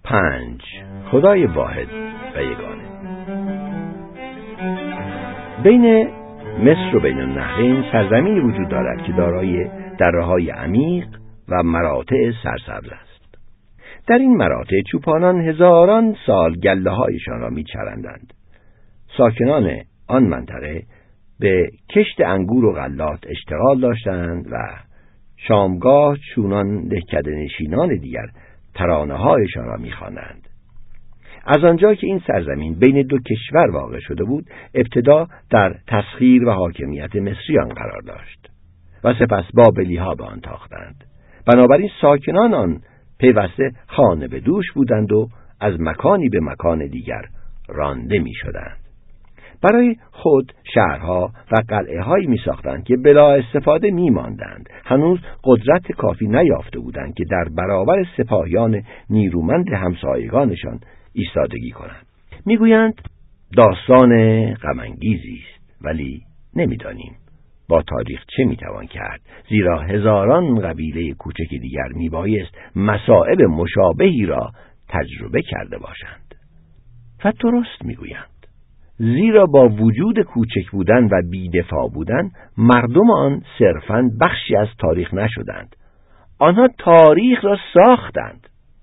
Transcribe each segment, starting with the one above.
5. خدای واحد و یگانه. بین مصر و بین النهرین سرزمینی وجود دارد که دارای دره‌های عمیق و مراتع سرسبز است. در این مراتع چوپانان هزاران سال گله‌هایشان را می‌چرندند. ساکنان آن منطقه به کشت انگور و غلات اشتغال داشتند و شامگاه چونان دهکده‌نشینان دیگر ترانه‌هایشان را می‌خواندند. از آنجا که این سرزمین بین دو کشور واقع شده بود، ابتدا در تسخیر و حاکمیت مصریان قرار داشت و سپس بابلی‌ها به آن تاختند. بنابراین ساکنان آن پیوسته خانه به دوش بودند و از مکانی به مکان دیگر رانده می‌شدند. برای خود شهرها و قلعه‌هایی می‌ساختند که بلا استفاده می‌ماندند. هنوز قدرت کافی نیافته بودند که در برابر سپاهیان نیرومند همسایگانشان ایستادگی کنند. میگویند داستان غم انگیزی است، ولی نمی‌دانیم با تاریخ چه می‌توان کرد، زیرا هزاران قبیله کوچک دیگر میبایست مصائب مشابهی را تجربه کرده باشند. و درست میگویند، زیرا با وجود کوچک بودن و بی‌دفاع بودن، مردم آن صرفاً بخشی از تاریخ نشدند. آنها تاریخ را ساختند.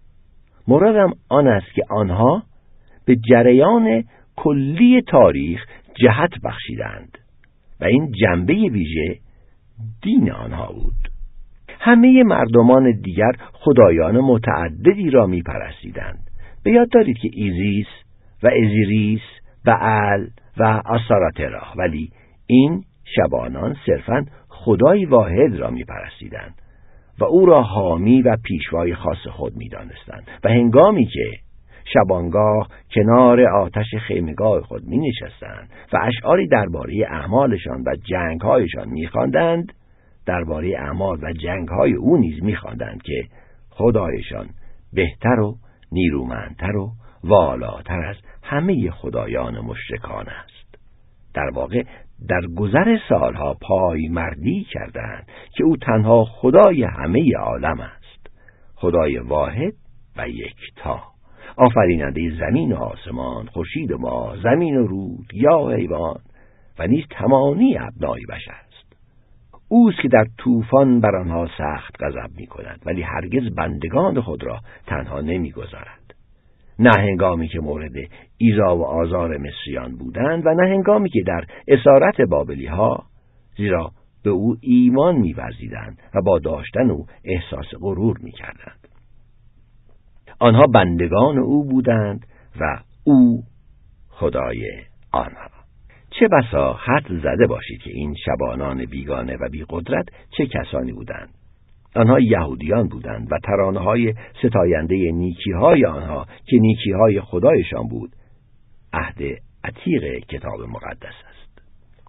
مرادم آن است که آنها به جریان کلی تاریخ جهت بخشیدند و این جنبه ویژه دین آنها بود. همه مردمان دیگر خدایان متعددی را می‌پرستیدند. به یاد دارید که ایزیس و ازیریس، بعل و آستاراترا، ولی این شبانان صرفاً خدای واحد را می‌پرستیدند و او را حامی و پیشوای خاص خود می‌دانستند و هنگامی که شبانگاه کنار آتش خیمگاه خود می‌نشستند و اشعاری درباره اعمالشان و جنگ‌هایشان می‌خواندند، درباره اعمال و جنگ‌های او نیز می‌خواندند که خدایشان بهتر و نیرومندتر و والاتر از همه خدایان مشرکان است. در واقع در گذر سالها پایمردی کردند که او تنها خدای همه عالم است، خدای واحد و یکتا، آفریننده زمین و آسمان، خورشید و ماه، زمین و رود، یا حیوان و نیز تمامی ابنای بشر است. اوست که در طوفان بر آنها سخت غضب می‌کند، ولی هرگز بندگان خود را تنها نمی‌گذارد. نه هنگامی که مورد ایذا و آزار مصریان بودند و نه هنگامی که در اسارت بابلی‌ها، زیرا به او ایمان می‌ورزیدند و با داشتن او احساس غرور می‌کردند. آنها بندگان او بودند و او خدای آنها. چه بسا حد زده باشید که این شبانان بیگانه و بی‌قدرت چه کسانی بودند. آنها یهودیان بودند و ترانه‌های ستاینده نیکی‌های آنها که نیکی‌های خدایشان بود، عهد عتیق کتاب مقدس است.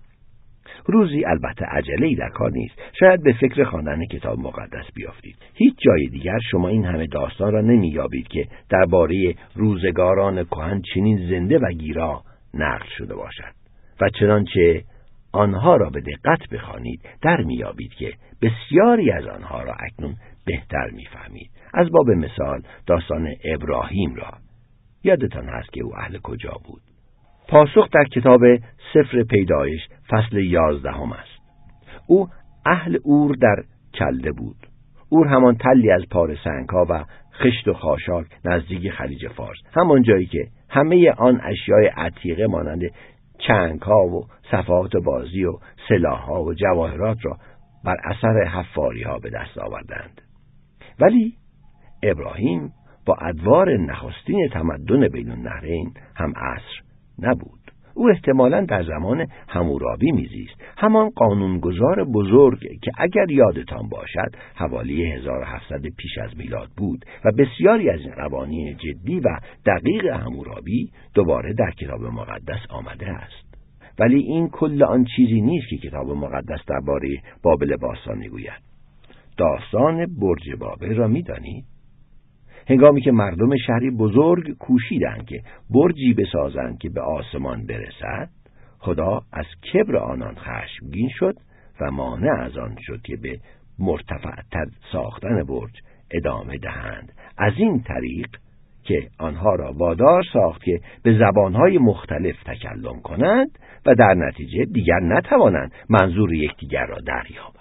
روزی البته عجله‌ای در کار نیست، شاید به فکر خواندن کتاب مقدس بیافتید. هیچ جای دیگر شما این همه داستان را نمی‌یابید که درباره روزگاران کهن چنین زنده و گیرا نقل شده باشد. و چنانچه آنها را به دقت بخوانید، در میابید که بسیاری از آنها را اکنون بهتر میفهمید. از باب مثال داستان ابراهیم را یادتان هست که او اهل کجا بود؟ پاسخ در کتاب سفر پیدایش فصل 11 است. او اهل اور در کلده بود. اور همان تلی از پاره سنگ‌ها و خشت و خاشاک نزدیک خلیج فارس، همان جایی که همه آن اشیای عتیقه مانند چنگ‌ها و صفحات بازی و سلاح‌ها و جواهرات را بر اثر حفاری‌ها به دست آوردند. ولی ابراهیم با ادوار نخستین تمدن بین النهرین هم عصر نبود. او احتمالاً در زمان حمورابی میزیست، همان قانونگذار بزرگ که اگر یادتان باشد حوالی 1700 پیش از میلاد بود و بسیاری از این قوانین جدی و دقیق حمورابی دوباره در کتاب مقدس آمده است. ولی این کل آن چیزی نیست که کتاب مقدس درباره بابل باستان میگوید. داستان برج بابل را میدانید؟ هنگامی که مردم شهری بزرگ کوشیدند که برجی بسازند که به آسمان برسد، خدا از کبر آنان خشمگین شد و مانع از آن شد که به مرتفع‌تر ساختن برج ادامه دهند. از این طریق که آنها را وادار ساخت که به زبانهای مختلف تکلم کنند و در نتیجه دیگر نتوانند منظور یکدیگر را دریابند.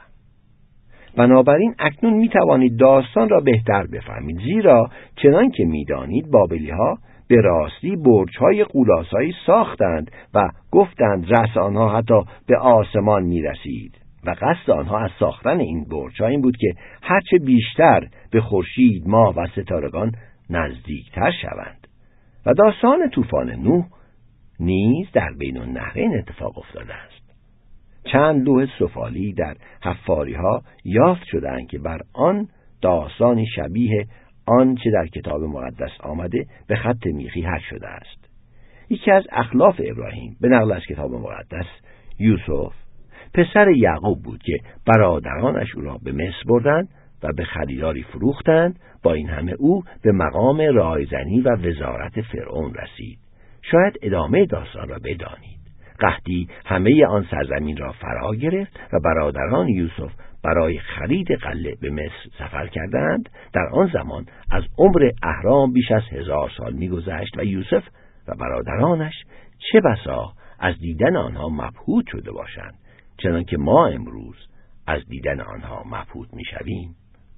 بنابراین اکنون می توانید داستان را بهتر بفهمید، زیرا چنان که می دانید بابلی‌ها به راستی برج‌های غول‌آسایی ساختند و گفتند رأس آنها حتی به آسمان می رسید و قصد آنها از ساختن این برج‌ها این بود که هرچه بیشتر به خورشید، ماه و ستارگان نزدیکتر شوند. و داستان طوفان نوح نیز در بین النهرین اتفاق افتاده است. چند لوح سفالی در حفاری‌ها یافت شدند که بر آن داستانی شبیه آن چه در کتاب مقدس آمده به خط میخی حک شده است. یکی از اخلاف ابراهیم به نقل از کتاب مقدس، یوسف پسر یعقوب بود که برادرانش او را به مصر بردند و به خریداری فروختند. با این همه او به مقام رایزنی و وزارت فرعون رسید. شاید ادامه داستان را بدانید. قحطی همه آن سرزمین را فرا گرفت و برادران یوسف برای خرید غله به مصر سفر کردند. در آن زمان از عمر اهرام بیش از 1000 سال می‌گذشت و یوسف و برادرانش چه بسا از دیدن آنها مبهوت شده باشند، چنانکه ما امروز از دیدن آنها مبهوت می‌شویم.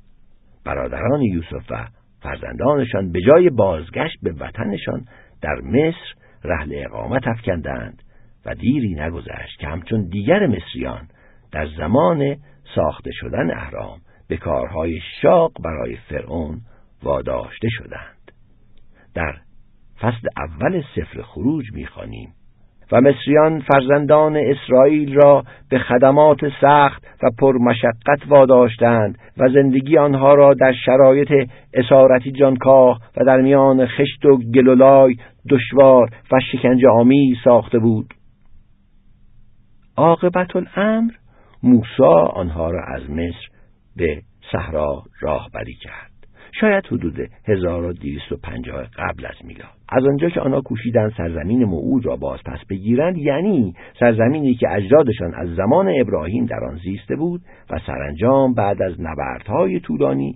برادران یوسف و فرزندانشان به جای بازگشت به وطنشان در مصر رحل اقامت افکندند و دیری نگذشت که همچون دیگر مصریان در زمان ساخته شدن اهرام به کارهای شاق برای فرعون واداشته شدند. در فصل اول سفر خروج می‌خوانیم: و مصریان فرزندان اسرائیل را به خدمات سخت و پرمشقت واداشتند و زندگی آنها را در شرایط اسارتی جانکاه و در میان خشت و گلولای دشوار و شکنجه آمیز ساخته بود. عاقبت الامر موسی آنها را از مصر به صحرا راهبری کرد، شاید حدود 1250 قبل از میلاد. از آنجا که آنها کوشیدند سرزمین موعود را باز پس بگیرند، یعنی سرزمینی که اجدادشان از زمان ابراهیم در آن زیسته بود، و سرانجام بعد از نبردهای طولانی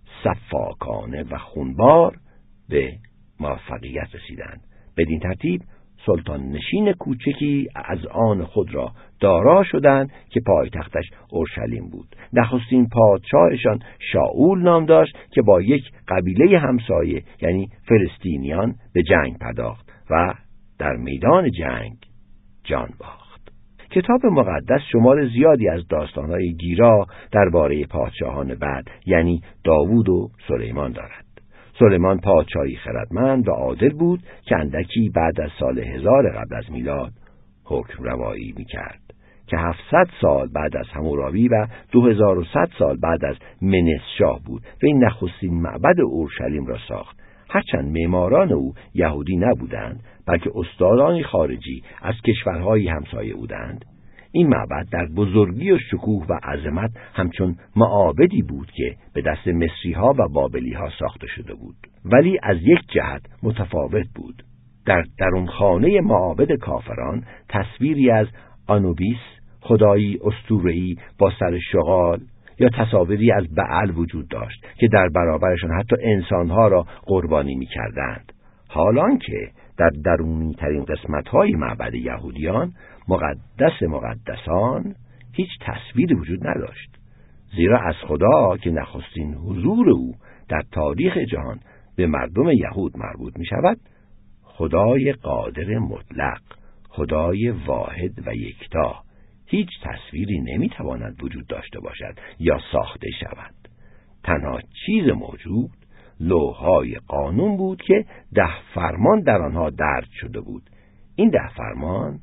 سفاکانه و خونبار به موفقیت رسیدند. بدین ترتیب سلطان نشین کوچکی از آن خود را دارا شدند که پایتختش اورشلیم بود. نخستین پادشاهشان شاول نام داشت که با یک قبیله همسایه یعنی فلسطینیان به جنگ پرداخت و در میدان جنگ جان باخت. کتاب مقدس شمار زیادی از داستان‌های گیرا درباره پادشاهان بعد یعنی داوود و سلیمان دارد. سلیمان پادشاهی خردمند و عادل بود که اندکی بعد از سال 1000 قبل از میلاد حکم روایی می‌کرد که 700 سال بعد از حمورابی و 2100 سال بعد از منس شاه بود و این نخستین معبد اورشلیم را ساخت. هرچند معماران او یهودی نبودند بلکه استادانی خارجی از کشورهای همسایه بودند، این معبد در بزرگی و شکوه و عظمت همچون معابدی بود که به دست مصری‌ها و بابلی‌ها ساخته شده بود، ولی از یک جهت متفاوت بود. در درون خانه معابد کافران تصویری از آنوبیس، خدایی اسطوره‌ای با سر شغال، یا تصاویری از بعل وجود داشت که در برابرشان حتی انسانها را قربانی می‌کردند، حالان که در درونی ترین قسمت‌های معبد یهودیان مقدس مقدسان هیچ تصویری وجود نداشت، زیرا از خدا که نخستین حضور او در تاریخ جهان به مردم یهود مربوط می شود، خدای قادر مطلق، خدای واحد و یکتا، هیچ تصویری نمی تواند وجود داشته باشد یا ساخته شود. تنها چیز موجود لوح‌های قانون بود که 10 فرمان در آنها درج شده بود. این 10 فرمان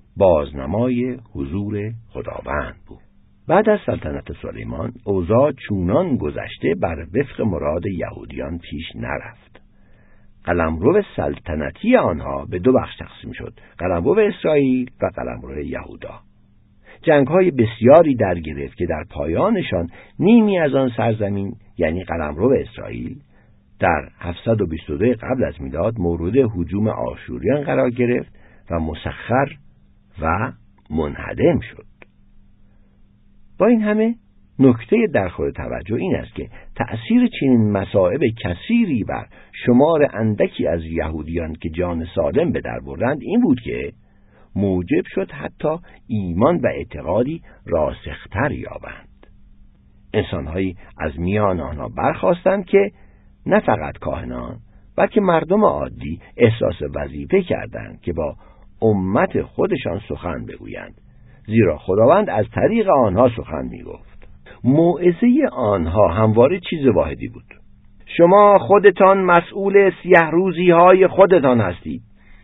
بازنمای حضور خداوند بود. بعد از سلطنت سلیمان اوضاع چونان گذشته بر وفق مراد یهودیان پیش نرفت. قلمرو سلطنتی آنها به 2 بخش تقسیم شد: قلمرو اسرائیل و قلمرو یهودا. جنگ‌های بسیاری در گرفت که در پایانشان نیمی از آن سرزمین یعنی قلمرو اسرائیل در 722 قبل از میلاد مورد هجوم آشوریان قرار گرفت و مسخر و منهدم شد. با این همه نکته در خور توجه این است که تأثیر چنین مصائب کثیری بر شمار اندکی از یهودیان که جان سالم به در بردند این بود که موجب شد حتی ایمان و اعتقادی راسختر یابند. انسانهایی از میان آنها برخاستند که نه فقط کاهنان بلکه مردم عادی احساس وظیفه کردند که با امت خودشان سخن بگویند، زیرا خداوند از طریق آنها سخن میگفت. موعظه آنها همواره چیز واحدی بود: شما خودتان مسئول سیه روزی های خودتان هستید.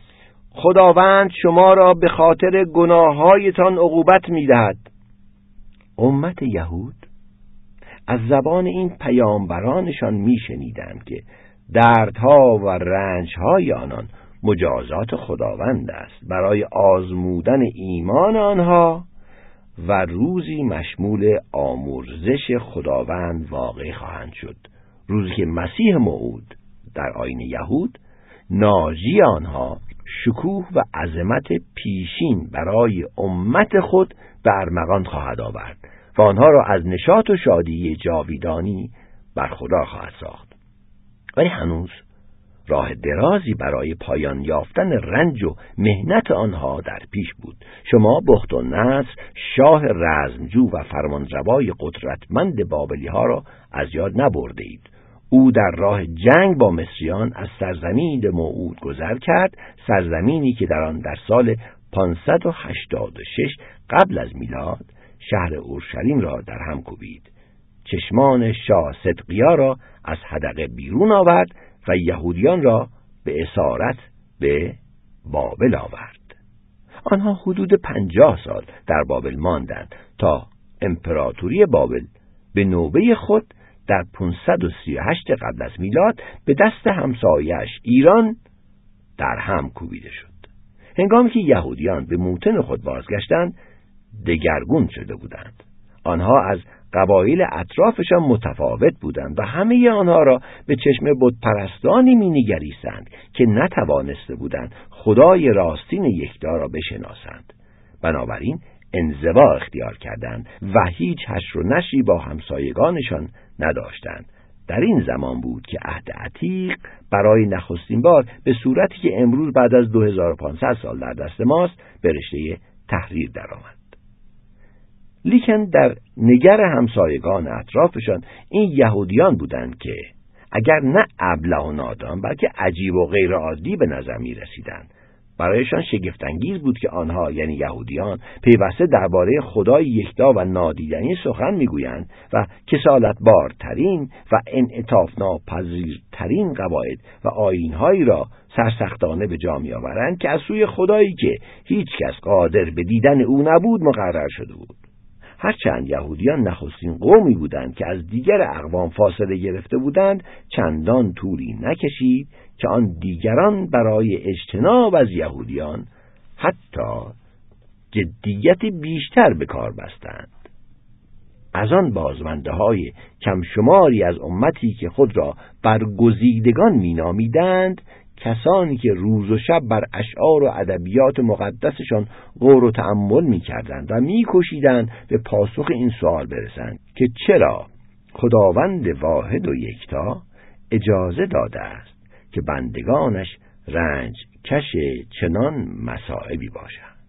خداوند شما را به خاطر گناههایتان عقوبت می‌دهد. امت یهود از زبان این پیامبرانشان میشنیدند که دردها و رنجهای آنان مجازات خداوند است برای آزمودن ایمان آنها و روزی مشمول آمرزش خداوند واقع خواهند شد، روزی که مسیح موعود در آیین یهود ناجی آنها شکوه و عظمت پیشین برای امت خود به ارمغان خواهد آورد و آنها را از نشاط و شادی جاویدانی بر خدا خواهد ساخت. ولی هنوز راه درازی برای پایان یافتن رنج و مهنت آنها در پیش بود. شما بختالنصر شاه رزمجو و فرمانروای قدرتمند بابلی ها را از یاد نبرده اید. او در راه جنگ با مصریان از سرزمین موعود گذر کرد، سرزمینی که در آن در سال 586 قبل از میلاد شهر اورشلیم را در هم کوبید. چشمان شاه صدقیا را از حدقه بیرون آورد و یهودیان را به اسارت به بابل آورد. آنها حدود 50 سال در بابل ماندند تا امپراتوری بابل به نوبه خود در 538 قبل از میلاد به دست همسایه‌اش ایران در هم کوبیده شد. هنگامی که یهودیان به موطن خود بازگشتند دگرگون شده بودند. آنها از قبایل اطرافشان متفاوت بودند و همه آنها را به چشم بتپرستانی می‌نگریستند که نتوانسته بودند خدای راستین یکتا را بشناسند. بنابراین انزوا اختیار کردند و هیچ حشر و نشری با همسایگانشان نداشتند. در این زمان بود که عهد عتیق برای نخستین بار به صورتی که امروز بعد از 2500 سال در دست ماست به رشته تحریر درآمد. لیکن در نگر همسایگان اطرافشان این یهودیان بودند که اگر نه ابله و نادان بلکه عجیب و غیر عادی به نظر می رسیدند. برایشان شگفت‌انگیز بود که آنها یعنی یهودیان پیوسته درباره خدای یکتا و نادیدنی سخن میگویند و کسالتبارترین و انعطاف ناپذیرترین قواعد و آیین‌هایی را سرسختانه به جا می‌آورند که از سوی خدایی که هیچ کس قادر به دیدن او نبود مقرر شده بود. هرچند یهودیان نخستین قومی بودند که از دیگر اقوام فاصله گرفته بودند، چندان طولی نکشید که آن دیگران برای اجتناب از یهودیان حتی جدیت بیشتر به کار بستند. از آن بازمانده های کم شماری از امتی که خود را برگزیدگان مینامیدند، کسانی که روز و شب بر اشعار و ادبیات مقدسشان غور و تأمل می‌کردند و می‌کوشیدند به پاسخ این سوال برسند که چرا خداوند واحد و یکتا اجازه داده است که بندگانش رنج کش چنان مصائبی باشند.